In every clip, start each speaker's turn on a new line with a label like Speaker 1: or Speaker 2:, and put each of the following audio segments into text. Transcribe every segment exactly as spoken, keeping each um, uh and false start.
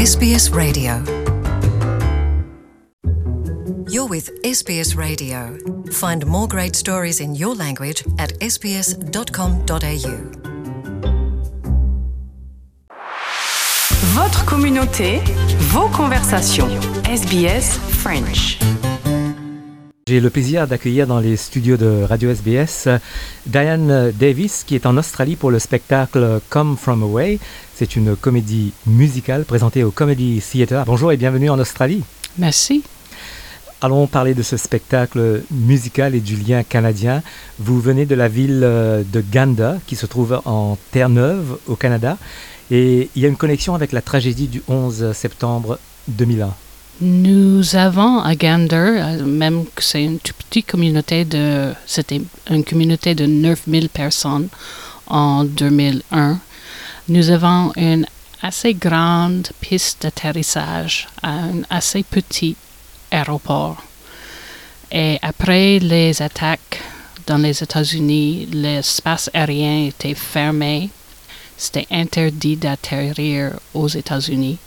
Speaker 1: S B S Radio. You're with S B S Radio. Find more great stories in your language at s b s dot com dot a u.
Speaker 2: Votre communauté, vos conversations. S B S French.
Speaker 3: J'ai le plaisir d'accueillir dans les studios de Radio S B S Diane Davis qui est en Australie pour le spectacle Come From Away. C'est une comédie musicale présentée au Comedy Theatre. Bonjour et bienvenue en Australie.
Speaker 4: Merci.
Speaker 3: Allons parler de ce spectacle musical et du lien canadien. Vous venez de la ville de Gander qui se trouve en Terre-Neuve au Canada et il y a une connexion avec la tragédie du onze septembre deux mille un.
Speaker 4: Nous avons à Gander, même que c'est une toute petite communauté de, c'était une communauté de neuf mille personnes en deux mille un. Nous avons une assez grande piste d'atterrissage à un assez petit aéroport. Et après les attaques dans les États-Unis, l'espace aérien était fermé. C'était interdit d'atterrir aux États-Unis.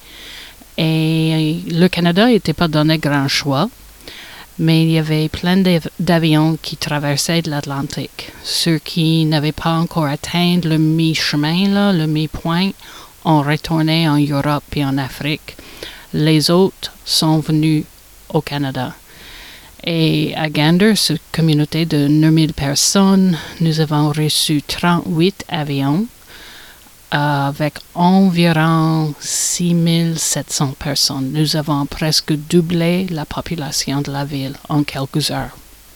Speaker 4: Et le Canada n'était pas donné grand choix, mais il y avait plein d'avions qui traversaient de l'Atlantique. Ceux qui n'avaient pas encore atteint le mi-chemin, là, le mi-point, ont retourné en Europe et en Afrique. Les autres sont venus au Canada. Et à Gander, cette communauté de neuf mille personnes, nous avons reçu trente-huit avions avec environ six mille sept cents personnes. Nous avons presque doublé la population de la ville en quelques heures.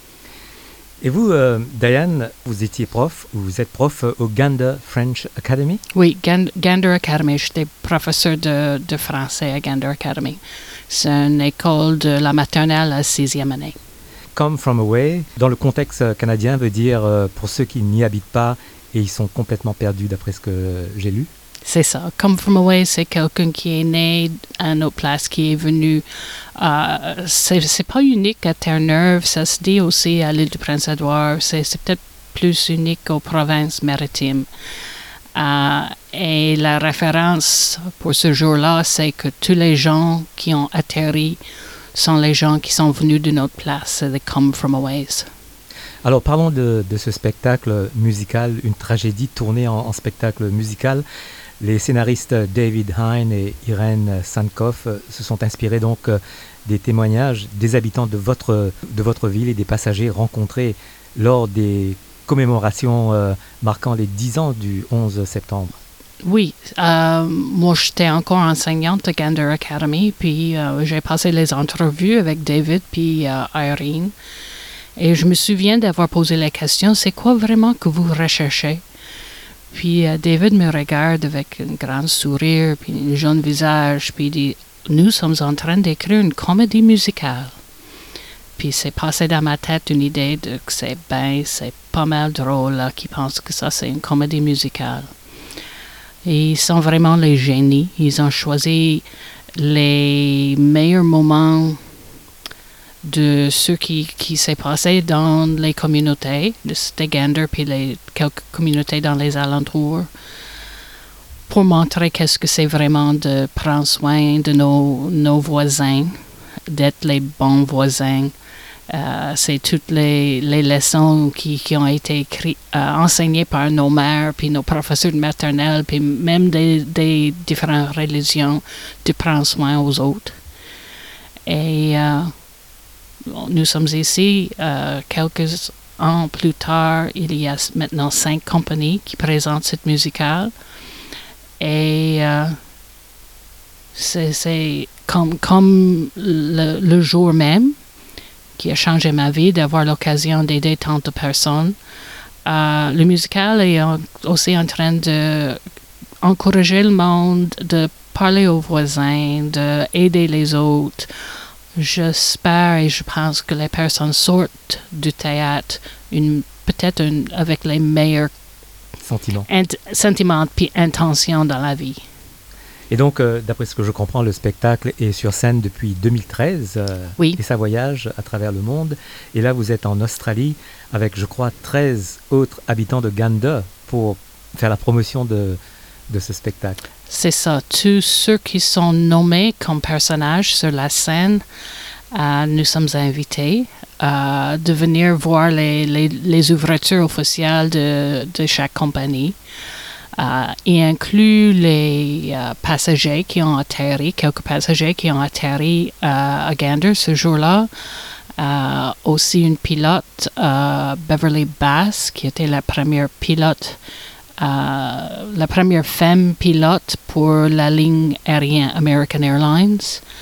Speaker 3: Et vous, euh, Diane, vous étiez prof, vous êtes prof au Gander French Academy?
Speaker 4: Oui, Gand- Gander Academy. J'étais professeur de, de français à Gander Academy. C'est une école de la maternelle à sixième année.
Speaker 3: Come From Away, dans le contexte canadien, veut dire, euh, pour ceux qui n'y habitent pas, et ils sont complètement perdus d'après ce que j'ai lu.
Speaker 4: C'est ça. Come From Away, c'est quelqu'un qui est né à une autre place, qui est venu. Euh, c'est, c'est pas unique à Terre-Neuve, ça se dit aussi à l'île du Prince-Édouard. C'est, c'est peut-être plus unique aux provinces maritimes. Euh, et la référence pour ce jour-là, c'est que tous les gens qui ont atterri sont les gens qui sont venus d'une autre place. C'est des Come From Aways.
Speaker 3: Alors parlons de, de ce spectacle musical, une tragédie tournée en, en spectacle musical. Les scénaristes David Hein et Irene Sankoff se sont inspirés donc des témoignages des habitants de votre, de votre ville et des passagers rencontrés lors des commémorations euh, marquant les dix ans du onze septembre.
Speaker 4: Oui, euh, moi j'étais encore enseignante à Gander Academy, puis euh, j'ai passé les entrevues avec David puis euh, Irene. Et je me souviens d'avoir posé la question, c'est quoi vraiment que vous recherchez? Puis euh, David me regarde avec un grand sourire, puis un jeune visage, puis il dit, nous sommes en train d'écrire une comédie musicale. Puis c'est passé dans ma tête une idée de que c'est ben, c'est pas mal drôle, là, qui pensent que ça c'est une comédie musicale. Et ils sont vraiment les génies. Ils ont choisi les meilleurs moments de ce qui, qui s'est passé dans les communautés, de Gander puis les quelques communautés dans les alentours, pour montrer qu'est-ce que c'est vraiment de prendre soin de nos, nos voisins, d'être les bons voisins. Euh, c'est toutes les, les leçons qui, qui ont été écrites, euh, enseignées par nos mères, puis nos professeurs de maternelle, puis même des, des différentes religions, de prendre soin aux autres. Et euh, nous sommes ici, euh, quelques ans plus tard, il y a maintenant cinq compagnies qui présentent cette musicale. Et euh, c'est, c'est comme, comme le, le jour même qui a changé ma vie, d'avoir l'occasion d'aider tant de personnes. Euh, le musical est en, aussi en train d'encourager le monde, de parler aux voisins, d'aider les autres. J'espère et je pense que les personnes sortent du théâtre une, peut-être une, avec les meilleurs
Speaker 3: sentiments,
Speaker 4: int- sentiments et intentions dans la vie.
Speaker 3: Et donc, euh, d'après ce que je comprends, le spectacle est sur scène depuis deux mille treize euh,
Speaker 4: oui.
Speaker 3: et ça voyage à travers le monde. Et là, vous êtes en Australie avec, je crois, treize autres habitants de Gander pour faire la promotion de, de ce spectacle.
Speaker 4: C'est ça. Tous ceux qui sont nommés comme personnages sur la scène, euh, nous sommes invités euh, de venir voir les, les, les ouvertures officielles de, de chaque compagnie. Euh, y inclut les euh, passagers qui ont atterri, quelques passagers qui ont atterri euh, à Gander ce jour-là. Euh, aussi une pilote, euh, Beverly Bass, qui était la première pilote, euh, la première femme pilote pour la ligne aérienne American Airlines.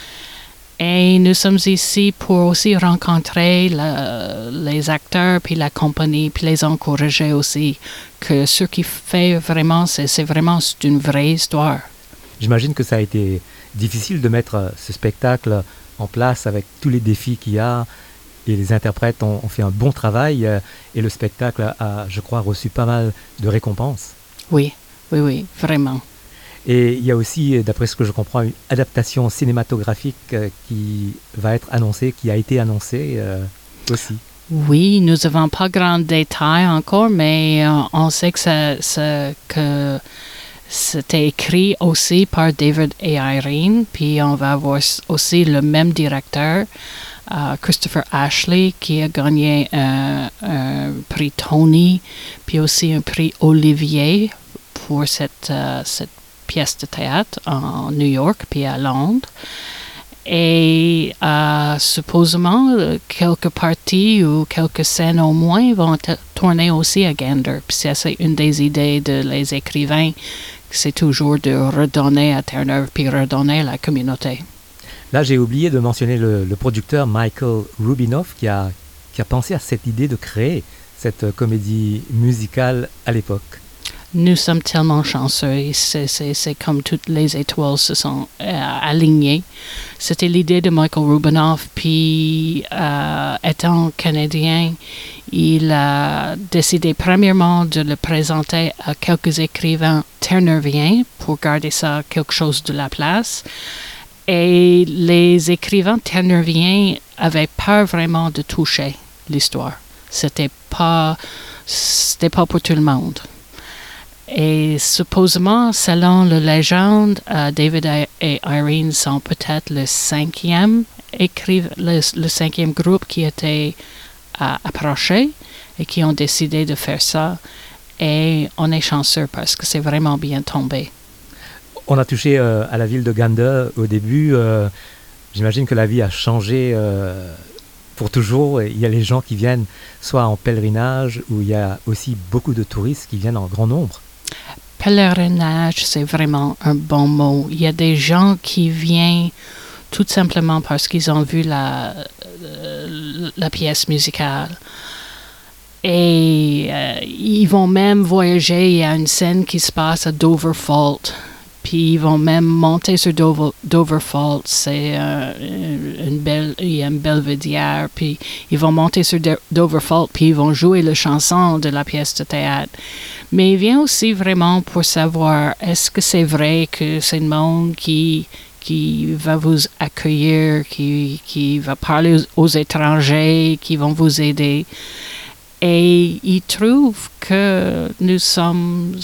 Speaker 4: Et nous sommes ici pour aussi rencontrer la, les acteurs, puis la compagnie, puis les encourager aussi, que ce qui fait vraiment, c'est, c'est vraiment c'est une vraie histoire.
Speaker 3: J'imagine que ça a été difficile de mettre ce spectacle en place avec tous les défis qu'il y a, et les interprètes ont, ont fait un bon travail, et le spectacle a, je crois, reçu pas mal de récompenses.
Speaker 4: Oui, oui, oui, vraiment.
Speaker 3: Et il y a aussi, d'après ce que je comprends, une adaptation cinématographique euh, qui va être annoncée, qui a été annoncée euh, aussi.
Speaker 4: Oui, nous n'avons pas grand détail encore, mais euh, on sait que, ça, ça, que c'était écrit aussi par David et Irene, puis on va avoir aussi le même directeur, euh, Christopher Ashley, qui a gagné un, un prix Tony, puis aussi un prix Olivier pour cette, euh, cette pièce de théâtre en New York puis à Londres. Et euh, supposément, quelques parties ou quelques scènes au moins vont t- tourner aussi à Gander. Puis ça, c'est une des idées de les écrivains, c'est toujours de redonner à Terre-Neuve puis redonner à la communauté.
Speaker 3: Là, j'ai oublié de mentionner le, le producteur Michael Rubinoff qui a, qui a pensé à cette idée de créer cette comédie musicale à l'époque.
Speaker 4: Nous sommes tellement chanceux. C'est, c'est, c'est comme toutes les étoiles se sont euh, alignées. C'était l'idée de Michael Rubinoff. Puis, euh, étant canadien, il a décidé premièrement de le présenter à quelques écrivains terre-neuviens pour garder ça quelque chose de la place. Et les écrivains terre-neuviens avaient peur vraiment de toucher l'histoire. C'était pas, c'était pas pour tout le monde. Et supposément, selon la légende, uh, David et Irene sont peut-être le cinquième, écriv- le, le cinquième groupe qui était uh, approché et qui ont décidé de faire ça. Et on est chanceux parce que c'est vraiment bien tombé.
Speaker 3: On a touché euh, à la ville de Gander au début. Euh, j'imagine que la vie a changé euh, pour toujours. Il y a les gens qui viennent soit en pèlerinage ou il y a aussi beaucoup de touristes qui viennent en grand nombre.
Speaker 4: Pèlerinage, c'est vraiment un bon mot. Il y a des gens qui viennent tout simplement parce qu'ils ont vu la, la pièce musicale. Et euh, ils vont même voyager. Il y a une scène qui se passe à Dover Fault. Puis ils vont même monter sur Dover, Dover Fault. C'est euh, une belle, il y a une belvédère. Puis ils vont monter sur De- Dover Fault. Puis ils vont jouer la chanson de la pièce de théâtre. Mais il vient aussi vraiment pour savoir, est-ce que c'est vrai que c'est le monde qui, qui va vous accueillir, qui, qui va parler aux, aux étrangers, qui vont vous aider. Et il trouve que nous sommes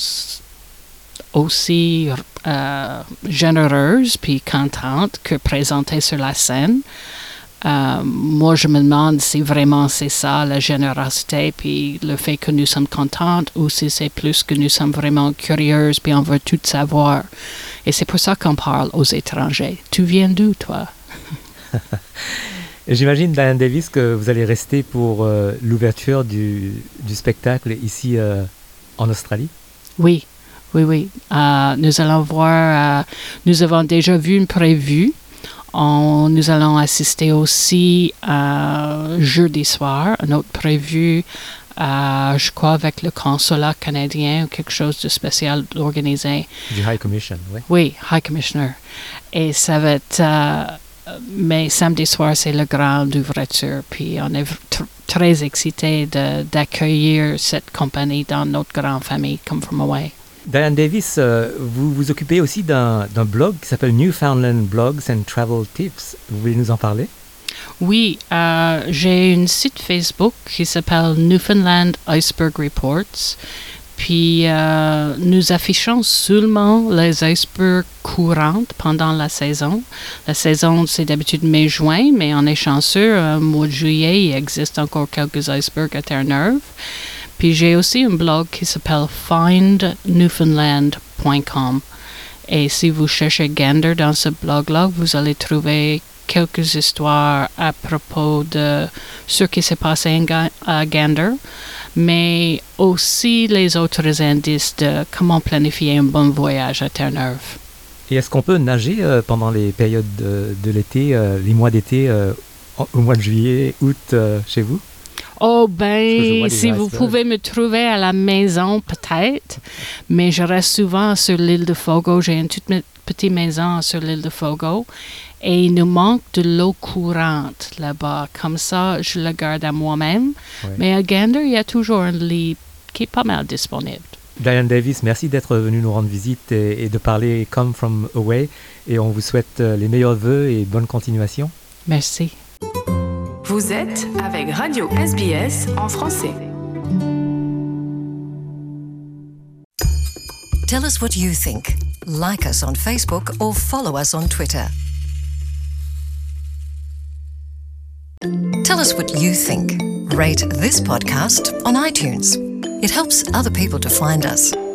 Speaker 4: aussi euh, généreuses puis contentes que présentées sur la scène. Euh, moi, je me demande si vraiment c'est ça, la générosité, puis le fait que nous sommes contentes, ou si c'est plus que nous sommes vraiment curieuses, puis on veut tout savoir. Et c'est pour ça qu'on parle aux étrangers. Tu viens d'où, toi?
Speaker 3: J'imagine, Diane Davis, que vous allez rester pour euh, l'ouverture du, du spectacle ici euh, en Australie?
Speaker 4: Oui, oui, oui. Euh, nous allons voir, euh, nous avons déjà vu une prévue. On, nous allons assister aussi euh, jeudi soir, un autre prévu, euh, je crois, avec le consulat canadien ou quelque chose de spécial organisé.
Speaker 3: Du High Commission, oui.
Speaker 4: Oui, High Commissioner. Et ça va être... Euh, mais samedi soir, c'est le grand ouverture. Puis on est tr- très excités de, d'accueillir cette compagnie dans notre grande famille, Come From Away.
Speaker 3: Diane Davis, euh, vous vous occupez aussi d'un, d'un blog qui s'appelle Newfoundland Blogs and Travel Tips. Vous voulez nous en parler?
Speaker 4: Oui, euh, j'ai une site Facebook qui s'appelle Newfoundland Iceberg Reports. Puis euh, nous affichons seulement les icebergs courantes pendant la saison. La saison, c'est d'habitude mai-juin, mais on est chanceux. Au mois de juillet, il existe encore quelques icebergs à Terre-Neuve. Puis j'ai aussi un blog qui s'appelle find newfoundland point com. Et si vous cherchez Gander dans ce blog-là, vous allez trouver quelques histoires à propos de ce qui s'est passé à Gander, mais aussi les autres indices de comment planifier un bon voyage à Terre-Neuve.
Speaker 3: Et est-ce qu'on peut nager euh, pendant les périodes de, de l'été, euh, les mois d'été, euh, au mois de juillet, août, euh, chez vous?
Speaker 4: Oh ben, si vous
Speaker 3: icebergs.
Speaker 4: pouvez me trouver à la maison, peut-être, mais je reste souvent sur l'île de Fogo. J'ai une toute petite maison sur l'île de Fogo et il nous manque de l'eau courante là-bas. Comme ça, je la garde à moi-même.
Speaker 3: Ouais.
Speaker 4: Mais à Gander, il y a toujours un lit qui est pas mal disponible.
Speaker 3: Diane Davis, merci d'être venue nous rendre visite et, et de parler Come From Away. Et on vous souhaite les meilleurs vœux et bonne continuation.
Speaker 4: Merci.
Speaker 2: Vous êtes avec Radio S B S en français.
Speaker 1: Tell us what you think. Like us on Facebook or follow us on Twitter. Tell us what you think. Rate this podcast on iTunes. It helps other people to find us.